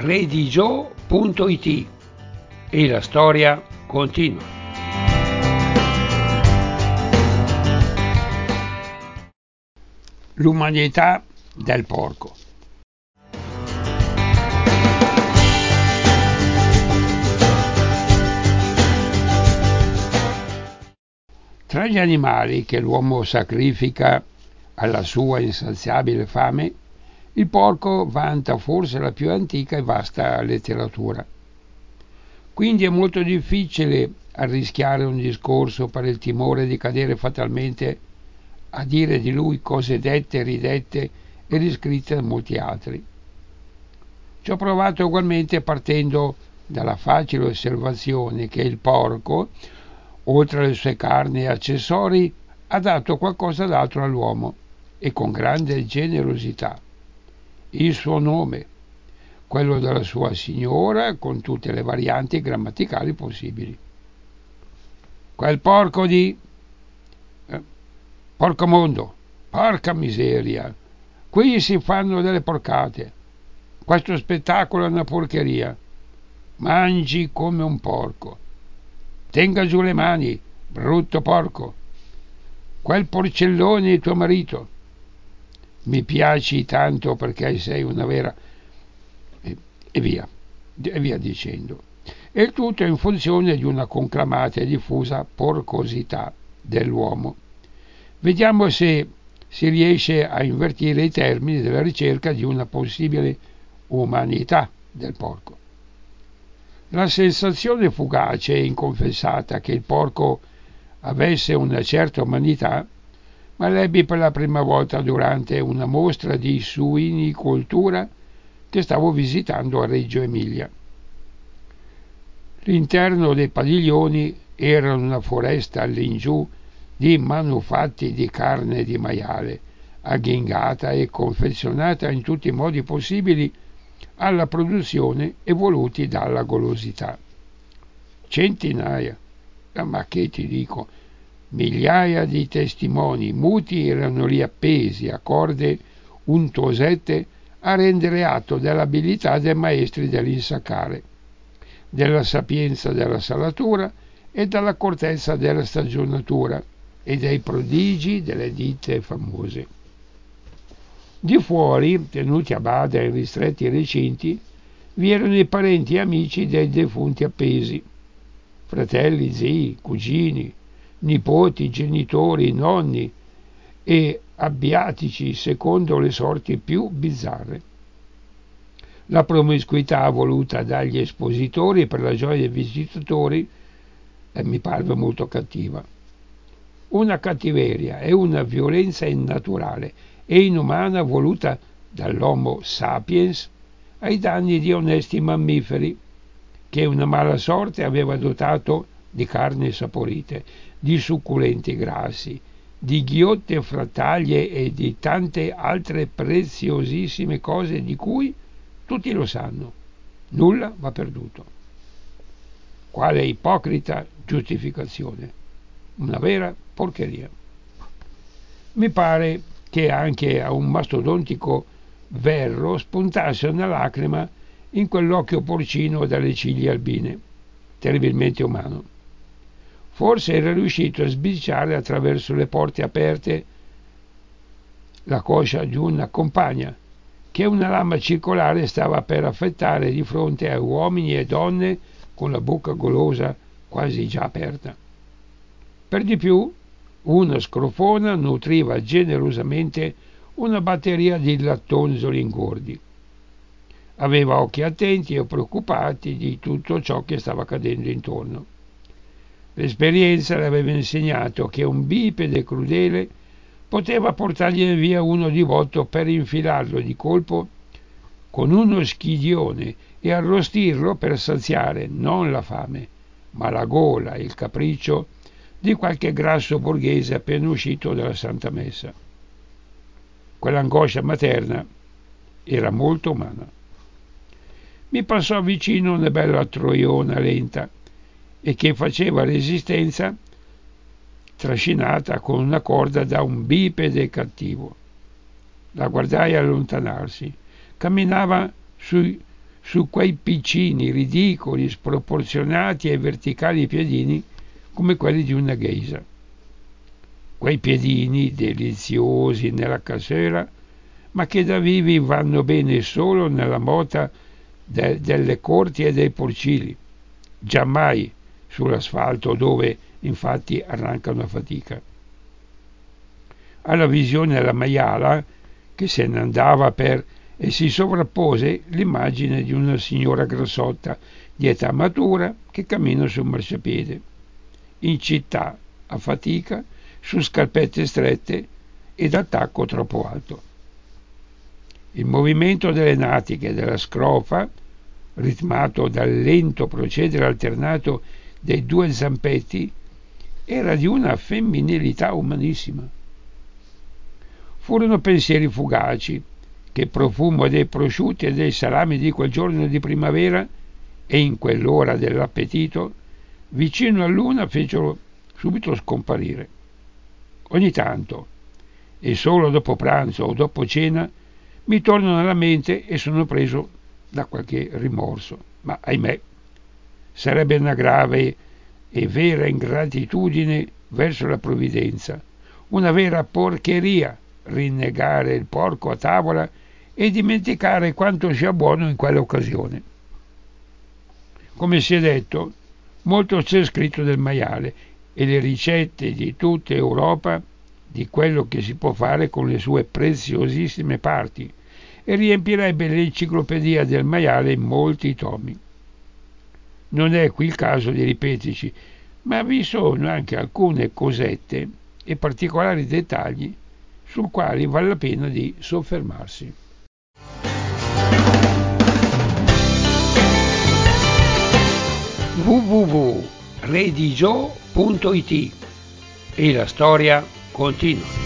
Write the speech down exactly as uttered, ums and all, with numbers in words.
redigio punto it e la storia continua. L'umanità del porco. Tra gli animali che l'uomo sacrifica alla sua insaziabile fame, il porco vanta forse la più antica e vasta letteratura. Quindi è molto difficile arrischiare un discorso per il timore di cadere fatalmente a dire di lui cose dette, ridette e riscritte da molti altri. Ci ho provato ugualmente partendo dalla facile osservazione che il porco, oltre alle sue carni e accessori, ha dato qualcosa d'altro all'uomo, e con grande generosità. Il suo nome, quello della sua signora, con tutte le varianti grammaticali possibili. Quel porco di... Eh, porco mondo, porca miseria, qui si fanno delle porcate. Questo spettacolo è una porcheria. Mangi come un porco. Tenga giù le mani, brutto porco. Quel porcellone è tuo marito. Mi piaci tanto perché sei una vera... E, e via, e via dicendo. E il tutto in funzione di una conclamata e diffusa porcosità dell'uomo. Vediamo se si riesce a invertire i termini della ricerca di una possibile umanità del porco. La sensazione fugace e inconfessata che il porco avesse una certa umanità ma l'ebbi per la prima volta durante una mostra di suinicoltura che stavo visitando a Reggio Emilia. L'interno dei padiglioni era una foresta all'ingiù di manufatti di carne di maiale, agghingata e confezionata in tutti i modi possibili alla produzione e voluti dalla golosità. Centinaia, ma che ti dico, migliaia di testimoni muti erano lì appesi a corde untuosette a rendere atto dell'abilità dei maestri dell'insaccare, della sapienza della salatura e dell'accortezza della stagionatura e dei prodigi delle ditte famose. Di fuori, tenuti a bada in ristretti recinti, vi erano i parenti e amici dei defunti appesi, fratelli, zii, cugini, nipoti, genitori, nonni e abbiatici secondo le sorti più bizzarre. La promiscuità voluta dagli espositori per la gioia dei visitatori eh, mi parve molto cattiva. Una cattiveria e una violenza innaturale e inumana voluta dall'Homo sapiens ai danni di onesti mammiferi che una mala sorte aveva dotato di carni saporite, di succulenti grassi, di ghiotte frattaglie e di tante altre preziosissime cose di cui tutti lo sanno, nulla va perduto. Quale ipocrita giustificazione, una vera porcheria. Mi pare che anche a un mastodontico verro spuntasse una lacrima in quell'occhio porcino dalle ciglia albine, terribilmente umano. Forse era riuscito a sbirciare attraverso le porte aperte la coscia di una compagna che una lama circolare stava per affettare di fronte a uomini e donne con la bocca golosa quasi già aperta. Per di più, una scrofona nutriva generosamente una batteria di lattonzoli ingordi. Aveva occhi attenti e preoccupati di tutto ciò che stava accadendo intorno. L'esperienza le aveva insegnato che un bipede crudele poteva portargliene via uno di botto per infilarlo di colpo con uno schidione e arrostirlo per saziare non la fame, ma la gola e il capriccio di qualche grasso borghese appena uscito dalla Santa Messa. Quell'angoscia materna era molto umana. Mi passò vicino una bella troiona lenta e che faceva resistenza trascinata con una corda da un bipede cattivo. La guardai allontanarsi. Camminava sui su quei piccini, ridicoli, sproporzionati e verticali piedini come quelli di una geisa. Quei piedini deliziosi nella casera, ma che da vivi vanno bene solo nella mota de- delle corti e dei porcili, giammai sull'asfalto dove infatti arrancano a fatica. Alla visione della maiala che se ne andava per e si sovrappose l'immagine di una signora grassotta di età matura che cammina sul marciapiede, in città, a fatica, su scarpette strette e da tacco troppo alto. Il movimento delle natiche e della scrofa, ritmato dal lento procedere alternato dei due zampetti, era di una femminilità umanissima. Furono pensieri fugaci che profumo dei prosciutti e dei salami di quel giorno di primavera e in quell'ora dell'appetito vicino a luna fecero subito scomparire. Ogni tanto, e solo dopo pranzo o dopo cena, mi tornano alla mente e sono preso da qualche rimorso, ma ahimè, sarebbe una grave e vera ingratitudine verso la provvidenza, una vera porcheria rinnegare il porco a tavola e dimenticare quanto sia buono in quell'occasione. Come si è detto, molto c'è scritto del maiale e le ricette di tutta Europa di quello che si può fare con le sue preziosissime parti e riempirebbe l'enciclopedia del maiale in molti tomi. Non è qui il caso di ripeterci, ma vi sono anche alcune cosette e particolari dettagli sul quali vale la pena di soffermarsi. w w w punto redigio punto it e la storia continua.